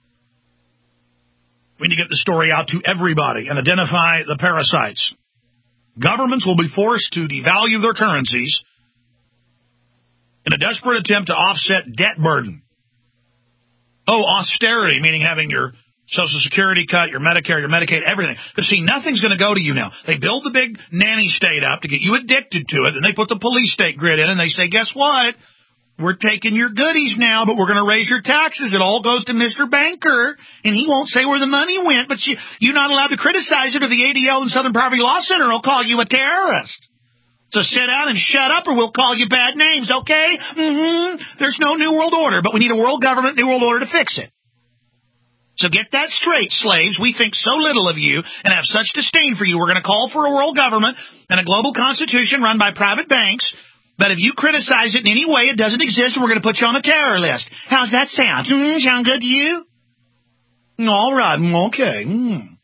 We need to get the story out to everybody and identify the parasites. Governments will be forced to devalue their currencies in a desperate attempt to offset debt burden. Oh, austerity, meaning having your Social Security cut, your Medicare, your Medicaid, everything. Because, see, nothing's going to go to you now. They build the big nanny state up to get you addicted to it, and they put the police state grid in, and they say, guess what? We're taking your goodies now, but we're going to raise your taxes. It all goes to Mister Banker, and he won't say where the money went, but you, you're not allowed to criticize it, or the A D L and Southern Poverty Law Center will call you a terrorist. So sit down and shut up, or we'll call you bad names, okay? Mm-hmm. There's no New World Order, but we need a world government, New World Order to fix it. So get that straight, slaves. We think so little of you and have such disdain for you. We're going to call for a world government and a global constitution run by private banks. But if you criticize it in any way, it doesn't exist, and we're going to put you on a terror list. How's that sound? Mm, sound good to you? All right. Okay. Mm.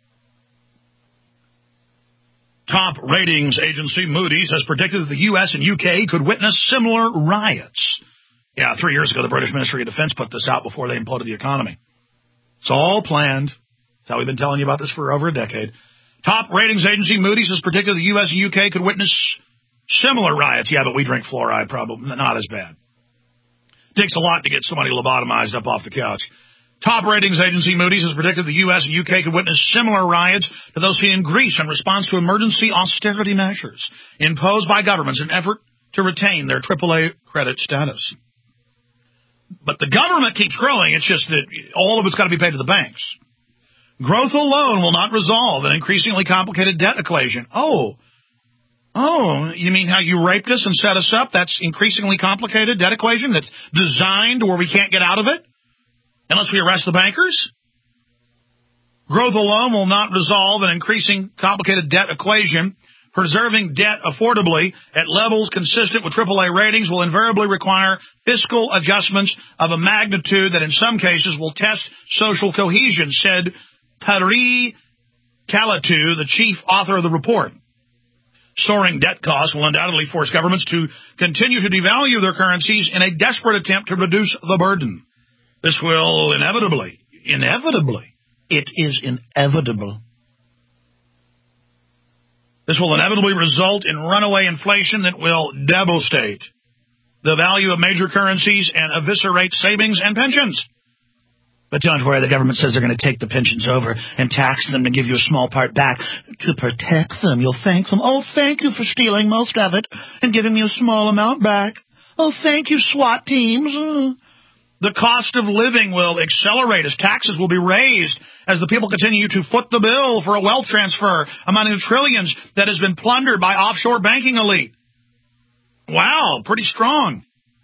Top ratings agency Moody's has predicted that the U S and U K could witness similar riots. Yeah, three years ago, the British Ministry of Defense put this out before they imploded the economy. It's all planned. That's how we've been telling you about this for over a decade. Top ratings agency Moody's has predicted the U S and U K could witness similar riots. Yeah, but we drink fluoride, probably not as bad. Takes a lot to get somebody lobotomized up off the couch. Top ratings agency Moody's has predicted the U S and U K could witness similar riots to those seen in Greece in response to emergency austerity measures imposed by governments in an effort to retain their triple A credit status. But the government keeps growing. It's just that all of it's got to be paid to the banks. Growth alone will not resolve an increasingly complicated debt equation. Oh, oh, you mean how you raped us and set us up? That's increasingly complicated debt equation that's designed where we can't get out of it unless we arrest the bankers? Growth alone will not resolve an increasing complicated debt equation. Preserving debt affordably at levels consistent with triple A ratings will invariably require fiscal adjustments of a magnitude that in some cases will test social cohesion, said Paris Calatou, the chief author of the report. Soaring debt costs will undoubtedly force governments to continue to devalue their currencies in a desperate attempt to reduce the burden. This will inevitably, inevitably, it is inevitable. This will inevitably result in runaway inflation that will devastate the value of major currencies and eviscerate savings and pensions. But don't worry, the government says they're going to take the pensions over and tax them and give you a small part back to protect them. You'll thank them. Oh, thank you for stealing most of it and giving me a small amount back. Oh, thank you, SWAT teams. Uh. The cost of living will accelerate as taxes will be raised as the people continue to foot the bill for a wealth transfer among the trillions that has been plundered by offshore banking elite. Wow, pretty strong.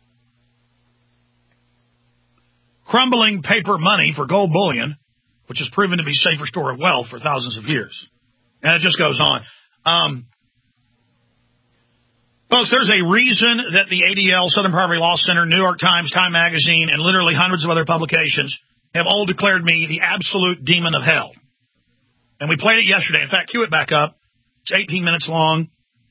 Crumbling paper money for gold bullion, which has proven to be a safer store of wealth for thousands of years. And it just goes on. Um, Folks, there's a reason that the A D L, Southern Poverty Law Center, New York Times, Time Magazine, and literally hundreds of other publications have all declared me the absolute demon of hell. And we played it yesterday. In fact, cue it back up. It's eighteen minutes long.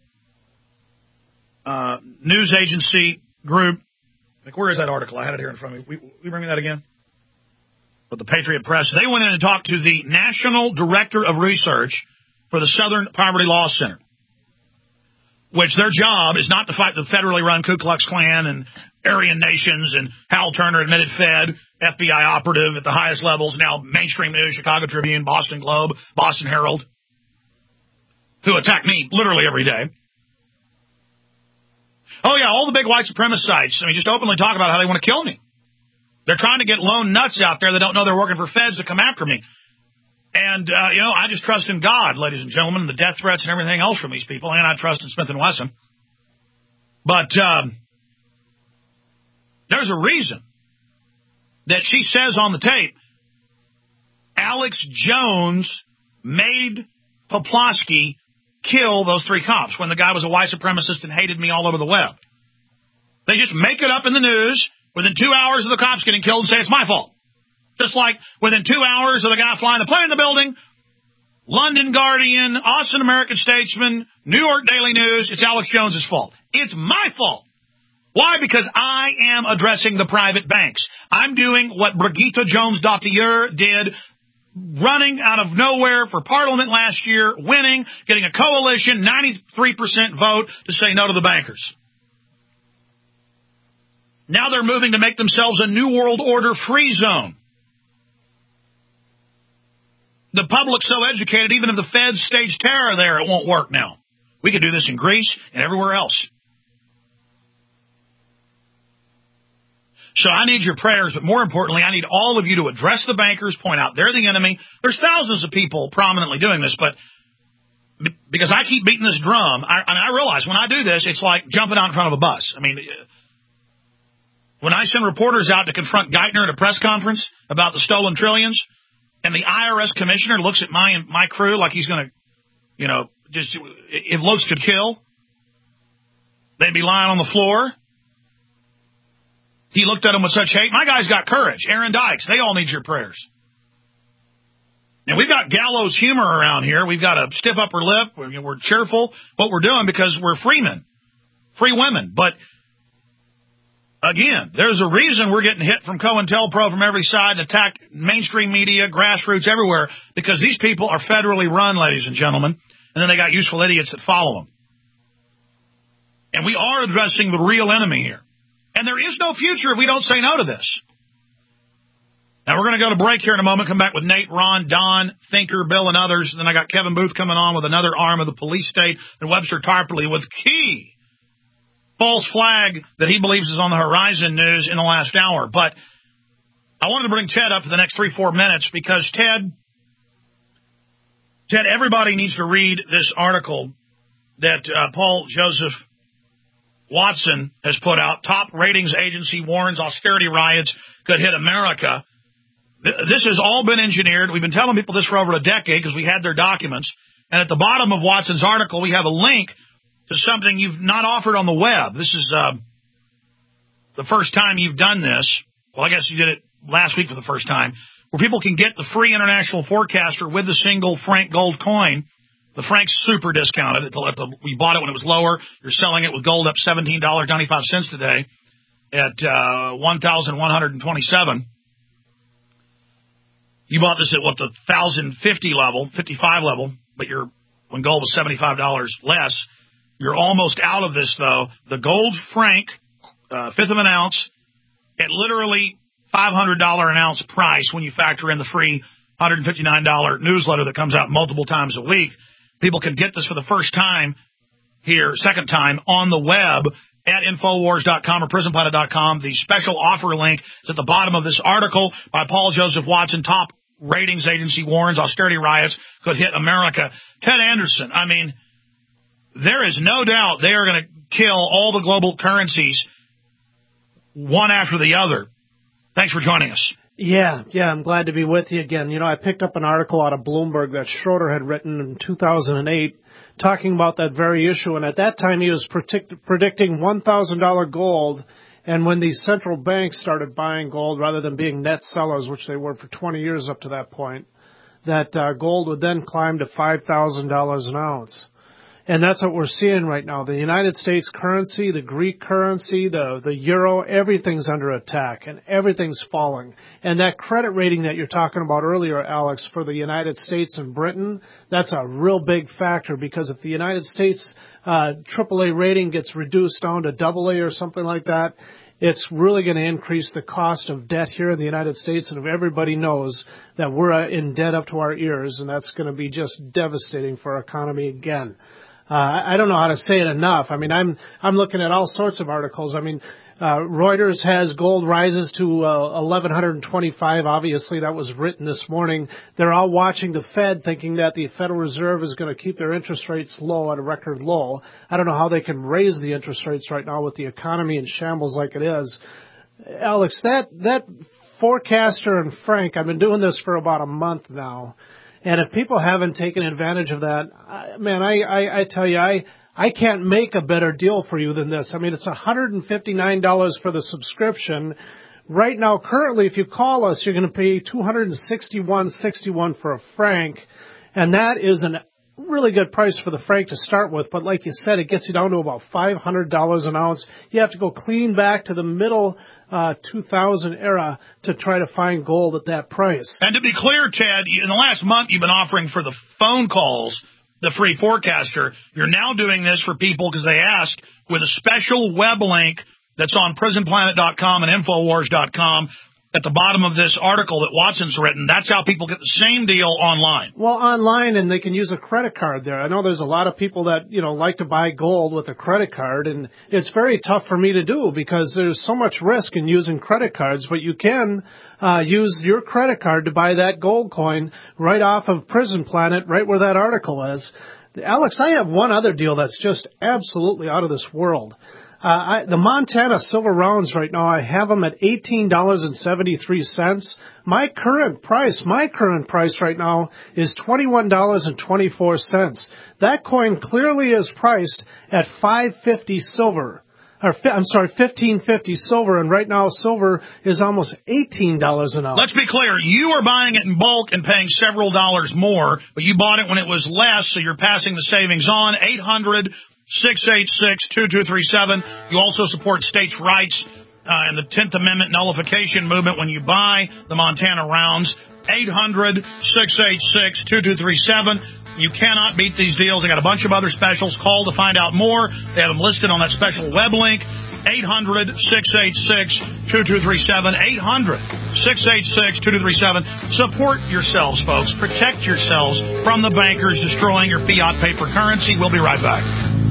Uh, news agency group. Like, where is that article? I had it here in front of me. We, we bring me that again? But the Patriot Press. They went in and talked to the National Director of Research for the Southern Poverty Law Center, which their job is not to fight the federally run Ku Klux Klan and Aryan Nations and Hal Turner, admitted Fed, F B I operative at the highest levels, now mainstream news, Chicago Tribune, Boston Globe, Boston Herald, who attack me literally every day. Oh, yeah, all the big white supremacists, I mean, just openly talk about how they want to kill me. They're trying to get lone nuts out there that don't know they're working for feds to come after me. And, uh, you know, I just trust in God, ladies and gentlemen, the death threats and everything else from these people, and I trust in Smith and Wesson. But um, there's a reason that she says on the tape, Alex Jones made Poplawski kill those three cops when the guy was a white supremacist and hated me all over the web. They just make it up in the news within two hours of the cops getting killed and say it's my fault. Just like within two hours of the guy flying the plane in the building, London Guardian, Austin American Statesman, New York Daily News, it's Alex Jones' fault. It's my fault. Why? Because I am addressing the private banks. I'm doing what Brigitte Jones-Dottier did, running out of nowhere for Parliament last year, winning, getting a coalition, ninety-three percent vote to say no to the bankers. Now they're moving to make themselves a New World Order free zone. The public's so educated, even if the feds stage terror there, it won't work now. We could do this in Greece and everywhere else. So I need your prayers, but more importantly, I need all of you to address the bankers, point out they're the enemy. There's thousands of people prominently doing this, but because I keep beating this drum, I, I, mean, I realize when I do this, it's like jumping out in front of a bus. I mean, when I send reporters out to confront Geithner at a press conference about the stolen trillions, and the I R S commissioner looks at my my crew like he's going to, you know, just if looks could kill, they'd be lying on the floor. He looked at them with such hate. My guys got courage. Aaron Dykes, they all need your prayers. And we've got gallows humor around here. We've got a stiff upper lip. We're, we're cheerful. What we're doing because we're free men, free women. But again, there's a reason we're getting hit from COINTELPRO from every side and attacked mainstream media, grassroots, everywhere, because these people are federally run, ladies and gentlemen, and then they got useful idiots that follow them. And we are addressing the real enemy here. And there is no future if we don't say no to this. Now, we're going to go to break here in a moment, come back with Nate, Ron, Don, Thinker, Bill, and others. And then I got Kevin Booth coming on with another arm of the police state and Webster Tarpley with key false flag that he believes is on the horizon news in the last hour. But I wanted to bring Ted up for the next three, four minutes because, Ted, Ted, everybody needs to read this article that uh, Paul Joseph Watson has put out. Top ratings agency warns austerity riots could hit America. This has all been engineered. We've been telling people this for over a decade because we had their documents. And at the bottom of Watson's article, we have a link to something you've not offered on the web. This is uh, the first time you've done this. Well, I guess you did it last week for the first time, where people can get the free international forecaster with the single Frank gold coin. The Frank's super discounted. We bought it when it was lower. You're selling it with gold up seventeen dollars and ninety-five cents today at uh, one thousand one hundred twenty-seven dollars. You bought this at, what, the one thousand fifty level, fifty-five level, but you're when gold was seventy-five dollars less. You're almost out of this, though. The gold Frank, uh, fifth of an ounce, at literally five hundred dollars an ounce price when you factor in the free one hundred fifty-nine dollars newsletter that comes out multiple times a week. People can get this for the first time here, second time, on the web at Infowars dot com or Prison Planet dot com. The special offer link is at the bottom of this article by Paul Joseph Watson. Top ratings agency warns austerity riots could hit America. Ted Anderson, I mean, there is no doubt they are going to kill all the global currencies one after the other. Thanks for joining us. Yeah, yeah, I'm glad to be with you again. You know, I picked up an article out of Bloomberg that Schroeder had written in two thousand eight talking about that very issue, and at that time he was predict- predicting one thousand dollars gold, and when these central banks started buying gold rather than being net sellers, which they were for twenty years up to that point, that uh, gold would then climb to five thousand dollars an ounce. And that's what we're seeing right now. The United States currency, the Greek currency, the, the euro, everything's under attack and everything's falling. And that credit rating that you're talking about earlier, Alex, for the United States and Britain, that's a real big factor because if the United States uh, triple A rating gets reduced down to double A or something like that, it's really going to increase the cost of debt here in the United States. And if everybody knows that we're in debt up to our ears, and that's going to be just devastating for our economy again. Uh, I don't know how to say it enough. I mean, I'm I'm looking at all sorts of articles. I mean, uh, Reuters has gold rises to uh, eleven twenty-five. Obviously, that was written this morning. They're all watching the Fed, thinking that the Federal Reserve is going to keep their interest rates low at a record low. I don't know how they can raise the interest rates right now with the economy in shambles like it is. Alex, that that forecaster and Frank, I've been doing this for about a month now. And if people haven't taken advantage of that, I, man, I, I, I tell you, I, I can't make a better deal for you than this. I mean, it's one hundred fifty-nine dollars for the subscription. Right now, currently, if you call us, you're going to pay two hundred sixty-one dollars and sixty-one cents for a Frank. And that is a really good price for the Frank to start with. But like you said, it gets you down to about five hundred dollars an ounce. You have to go clean back to the middle Uh, two thousand era to try to find gold at that price. And to be clear, Ted, in the last month you've been offering for the phone calls the free forecaster. You're now doing this for people because they asked with a special web link that's on Prison Planet dot com and Infowars dot com. at the bottom of this article that Watson's written, that's how people get the same deal online. Well, online, and they can use a credit card there. I know there's a lot of people that, you know, like to buy gold with a credit card, and it's very tough for me to do because there's so much risk in using credit cards, but you can uh, use your credit card to buy that gold coin right off of Prison Planet, right where that article is. Alex, I have one other deal that's just absolutely out of this world. Uh, I, the Montana silver rounds right now, I have them at eighteen dollars and seventy-three cents. My current price, my current price right now is twenty-one dollars and twenty-four cents. That coin clearly is priced at five fifty silver. Or, I'm sorry, fifteen fifty silver, and right now silver is almost eighteen dollars an ounce. Let's be clear. You are buying it in bulk and paying several dollars more, but you bought it when it was less, so you're passing the savings on. eight hundred, six eight six, two two three seven. You also support states' rights uh, and the tenth Amendment nullification movement when you buy the Montana rounds. eight hundred, six eight six, two two three seven. You cannot beat these deals. They got a bunch of other specials. Call to find out more. They have them listed on that special web link. eight hundred, six eight six, two two three seven. eight hundred, six eight six, two two three seven. Support yourselves, folks. Protect yourselves from the bankers destroying your fiat paper currency. We'll be right back.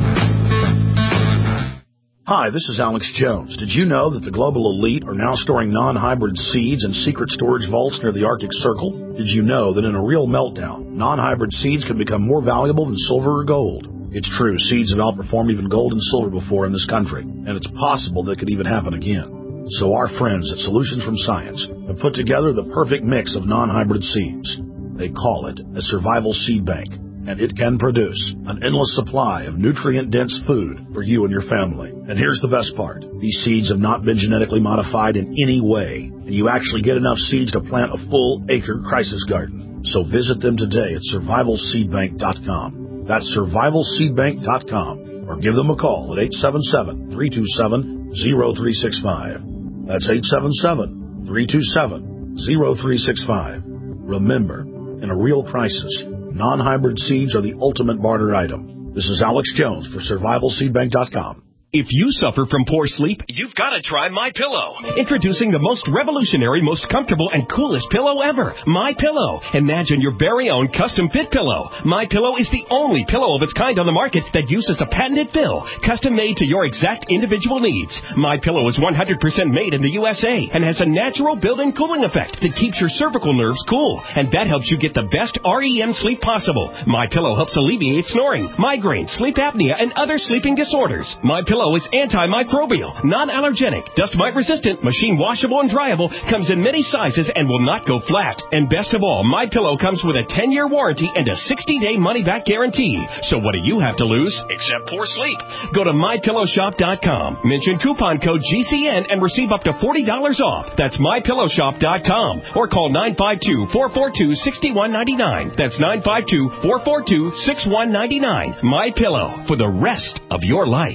Hi, this is Alex Jones. Did you know that the global elite are now storing non-hybrid seeds in secret storage vaults near the Arctic Circle? Did you know that in a real meltdown, non-hybrid seeds can become more valuable than silver or gold? It's true, seeds have outperformed even gold and silver before in this country, and it's possible that could even happen again. So our friends at Solutions from Science have put together the perfect mix of non-hybrid seeds. They call it a survival seed bank, and it can produce an endless supply of nutrient-dense food for you and your family. And here's the best part. These seeds have not been genetically modified in any way, and you actually get enough seeds to plant a full-acre crisis garden. So visit them today at survival seed bank dot com. That's survival seed bank dot com, or give them a call at eight seven seven, three two seven, zero three six five. That's eight seven seven, three two seven, zero three six five. Remember, in a real crisis, non-hybrid seeds are the ultimate barter item. This is Alex Jones for survival seed bank dot com. If you suffer from poor sleep, you've got to try MyPillow. Introducing the most revolutionary, most comfortable, and coolest pillow ever, MyPillow. Imagine your very own custom-fit pillow. MyPillow is the only pillow of its kind on the market that uses a patented fill, custom-made to your exact individual needs. MyPillow is one hundred percent made in the U S A and has a natural built-in cooling effect that keeps your cervical nerves cool, and that helps you get the best R E M sleep possible. MyPillow helps alleviate snoring, migraine, sleep apnea, and other sleeping disorders. MyPillow is antimicrobial, non-allergenic, dust mite resistant, machine washable and dryable, comes in many sizes and will not go flat. And best of all, MyPillow comes with a ten-year warranty and a sixty-day money-back guarantee. So what do you have to lose except poor sleep? Go to my pillow shop dot com, mention coupon code G C N and receive up to forty dollars off. That's my pillow shop dot com, or call nine five two, four four two, six one nine nine. That's nine five two, four four two, six one nine nine. MyPillow, for the rest of your life.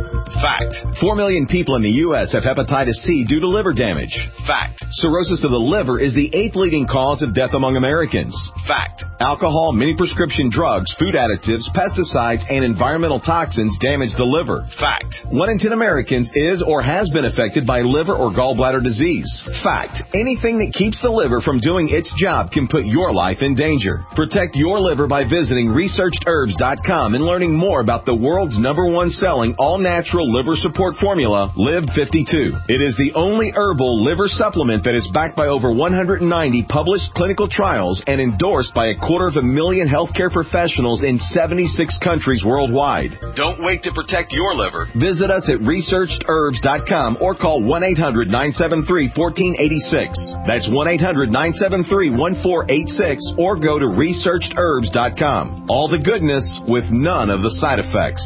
Fact. Four million people in the U S have hepatitis C due to liver damage. Fact. Cirrhosis of the liver is the eighth leading cause of death among Americans. Fact. Alcohol, many prescription drugs, food additives, pesticides, and environmental toxins damage the liver. Fact. One in ten Americans is or has been affected by liver or gallbladder disease. Fact. Anything that keeps the liver from doing its job can put your life in danger. Protect your liver by visiting researched herbs dot com and learning more about the world's number one selling all-natural liver support formula, Live fifty-two. It is the only herbal liver supplement that is backed by over one hundred ninety published clinical trials and endorsed by a quarter of a million healthcare professionals in seventy-six countries worldwide. Don't wait to protect your liver. Visit us at researched herbs dot com or call one eight hundred, nine seven three, one four eight six. That's one eight hundred, nine seven three, one four eight six, or go to researched herbs dot com. All the goodness with none of the side effects.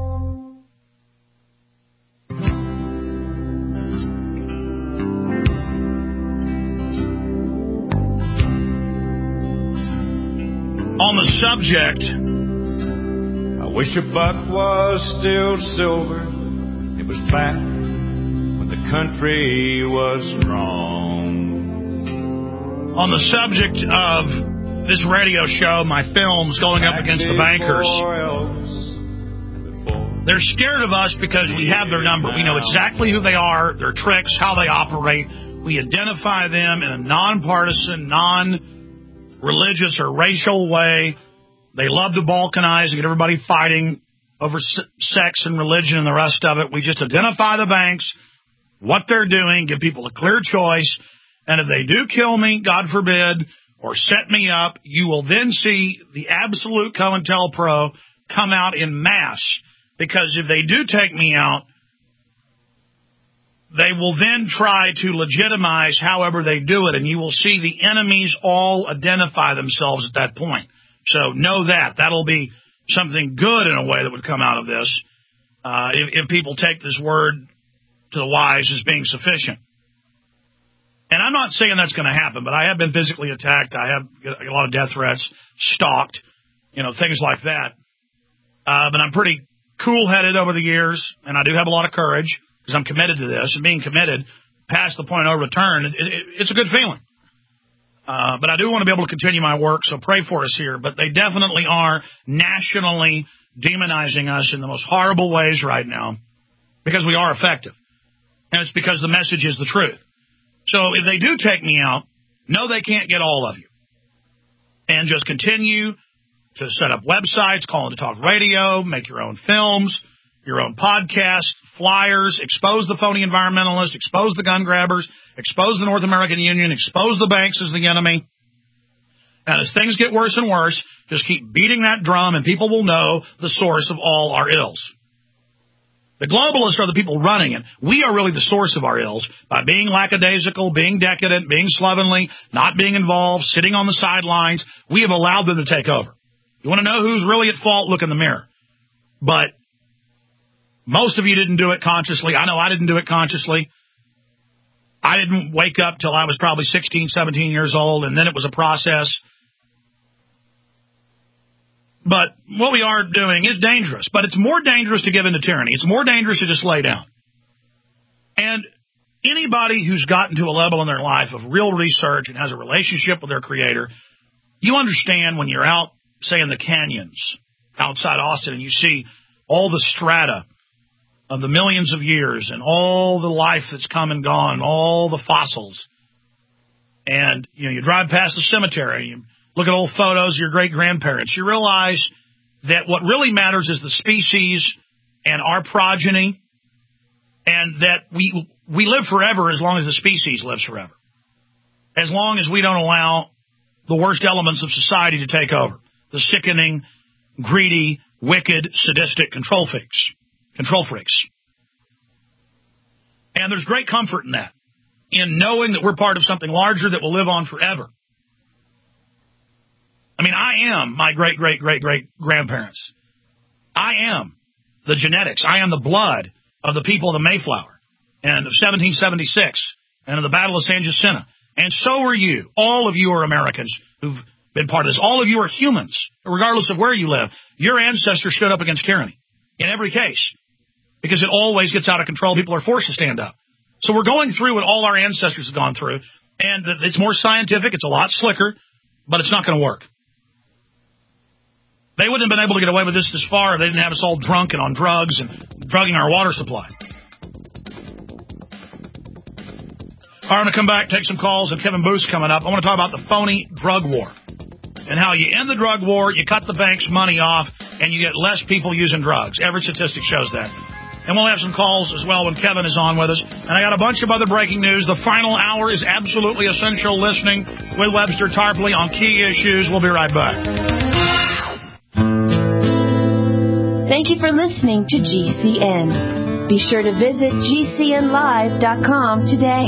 On the subject, I wish a buck was still silver. It was back when the country was strong. On the subject of this radio show, my films going up against the bankers, they're scared of us because we have their number. We know exactly who they are, their tricks, how they operate. We identify them in a nonpartisan, non-religious or racial way. They love to balkanize and get everybody fighting over sex and religion and the rest of it. We just identify the banks, what they're doing, give people a clear choice. And if they do kill me, God forbid, or set me up, you will then see the absolute COINTELPRO come out in mass. Because if they do take me out, they will then try to legitimize however they do it. And you will see the enemies all identify themselves at that point. So know that. That'll be something good in a way that would come out of this uh, if, if people take this word to the wise as being sufficient. And I'm not saying that's going to happen, but I have been physically attacked. I have a lot of death threats, stalked, you know, things like that. Uh, but I'm pretty cool-headed over the years, and I do have a lot of courage because I'm committed to this. And being committed past the point of no return, it, it, it's a good feeling. Uh, but I do want to be able to continue my work, so pray for us here. But they definitely are nationally demonizing us in the most horrible ways right now because we are effective. And it's because the message is the truth. So if they do take me out, no, they can't get all of you. And just continue to set up websites, call into talk radio, make your own films, your own podcasts, flyers, expose the phony environmentalists, expose the gun grabbers, expose the North American Union, expose the banks as the enemy. And as things get worse and worse, just keep beating that drum and people will know the source of all our ills. The globalists are the people running it. We are really the source of our ills by being lackadaisical, being decadent, being slovenly, not being involved, sitting on the sidelines. We have allowed them to take over. You want to know who's really at fault? Look in the mirror. But most of you didn't do it consciously. I know I didn't do it consciously. I didn't wake up till I was probably sixteen, seventeen years old, and then it was a process. But what we are doing is dangerous. But it's more dangerous to give in to tyranny. It's more dangerous to just lay down. And anybody who's gotten to a level in their life of real research and has a relationship with their creator, you understand when you're out, say, in the canyons outside Austin, and you see all the strata of the millions of years and all the life that's come and gone, all the fossils. And, you know, you drive past the cemetery, you look at old photos of your great-grandparents. You realize that what really matters is the species and our progeny, and that we we live forever as long as the species lives forever, as long as we don't allow the worst elements of society to take over, the sickening, greedy, wicked, sadistic control freaks. Control freaks. And there's great comfort in that, in knowing that we're part of something larger that will live on forever. I mean, I am my great-great-great-great-grandparents. I am the genetics. I am the blood of the people of the Mayflower and of seventeen seventy-six and of the Battle of San Jacinto. And so are you. All of you are Americans who've been part of this. All of you are humans, regardless of where you live. Your ancestors stood up against tyranny in every case because it always gets out of control. People are forced to stand up. So we're going through what all our ancestors have gone through, and it's more scientific. It's a lot slicker, but it's not going to work. They wouldn't have been able to get away with this this far if they didn't have us all drunk and on drugs and drugging our water supply. All right, I'm going to come back, take some calls, and Kevin Booth's coming up. I want to talk about the phony drug war and how you end the drug war, you cut the bank's money off, and you get less people using drugs. Every statistic shows that. And we'll have some calls as well when Kevin is on with us. And I got a bunch of other breaking news. The final hour is absolutely essential listening with Webster Tarpley on key issues. We'll be right back. Thank you for listening to G C N. Be sure to visit G C N live dot com today.